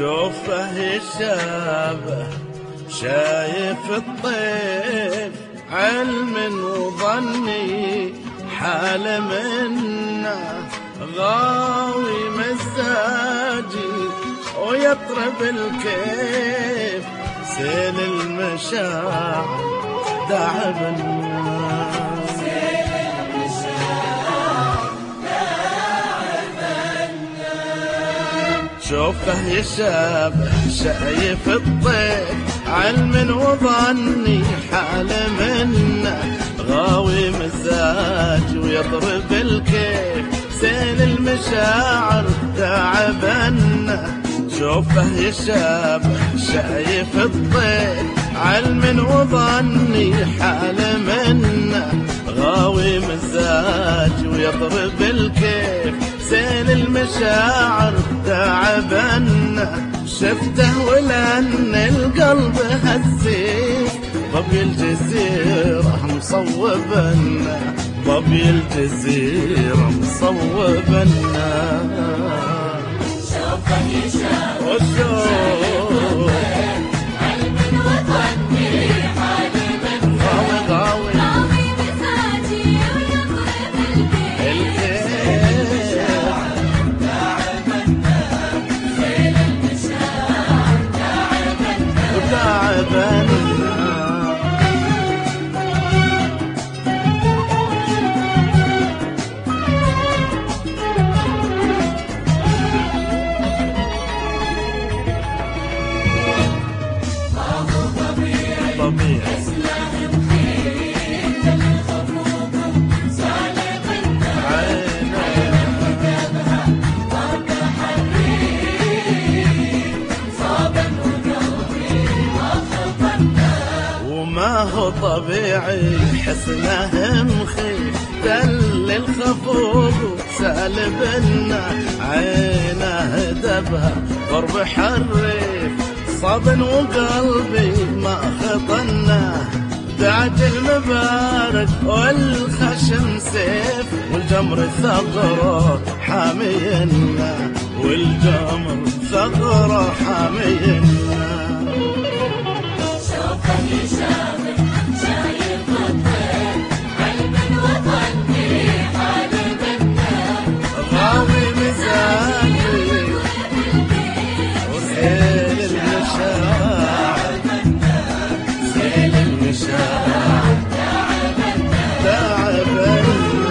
شوفه يشابه شايف الطيف علم وظني حال منه غاوي مزاجي ويطرب الكيف سيل المشاعر دعبنا شوفه يشابه شايف الطيف علم وظني حال منه غاوي مزاج ويضرب الكيف سيل المشاعر تعبنا شوفه يشابه شايف الطيف علم وظني حال منه غاوي مزاج ويضرب الكيف سيل المشاعر تعبنا شفته ولأن القلب هزيف ضبي الجزيرة مصوبنا ضبي الجزيرة مصوبنا شوفه يشابه علم وظني حال منه غاوي مزاجي ويضرب الكيف ما هو طبيعي حسنه مخيف دل الخفوق سالبنا عينه دبها ضرب حريف صابن وقلبي ما خطنا دعج المبارك والخشم سيف والجمر ثغره حامينا والجمر ثغره حامينا يشابه شايف الطيف علم وظني حال منه غاوي مزاجي وسيل المشاعر سيل المشاعر تعبنا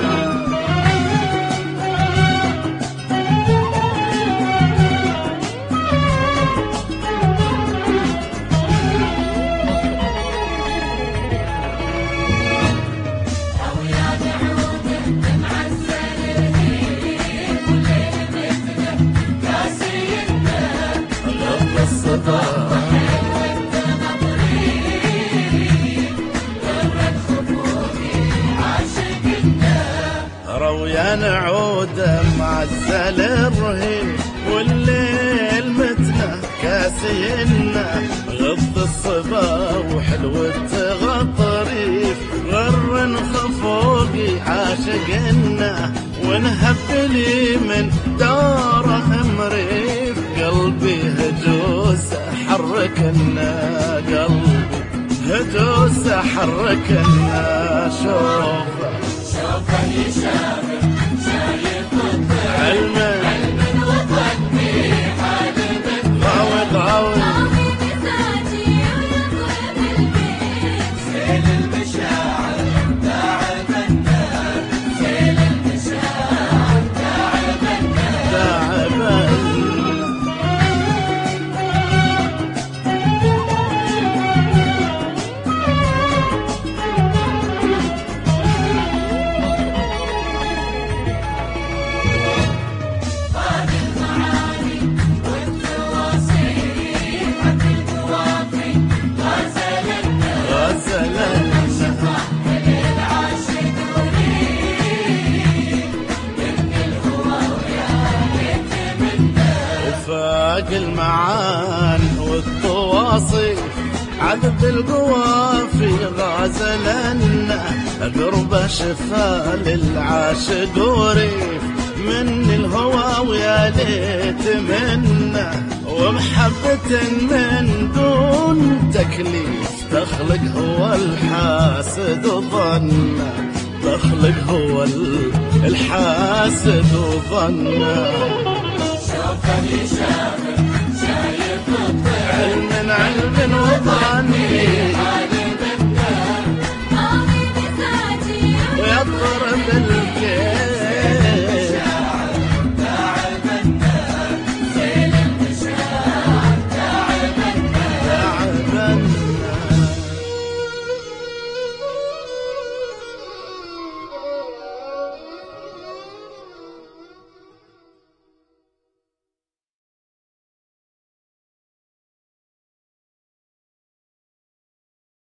رويا نعود معزل الرهيب والليل متنا كاسينا غض الصبا وحلوة غطريف غر خفوقي عاشقنا ونهب لي من داره مريف قلبي هجوس حركنا قلبي هجوس حركنا شوفه يشابه شايف الطيف علم وظني حال منه غاوي مزاجي ويضرب الكيف سيل المشاعر تعبنا سيل المشاعر تعبنا المعان والتواصي عذب القوافي غازلنا قرب شفا للعاشق وريف من الهوى ويا ليت منه، ومحبة من دون تكليف تخلق هو الحاسد ظنه، تخلق هو الحاسد ظنه. شوفني شايف الطير علم وظني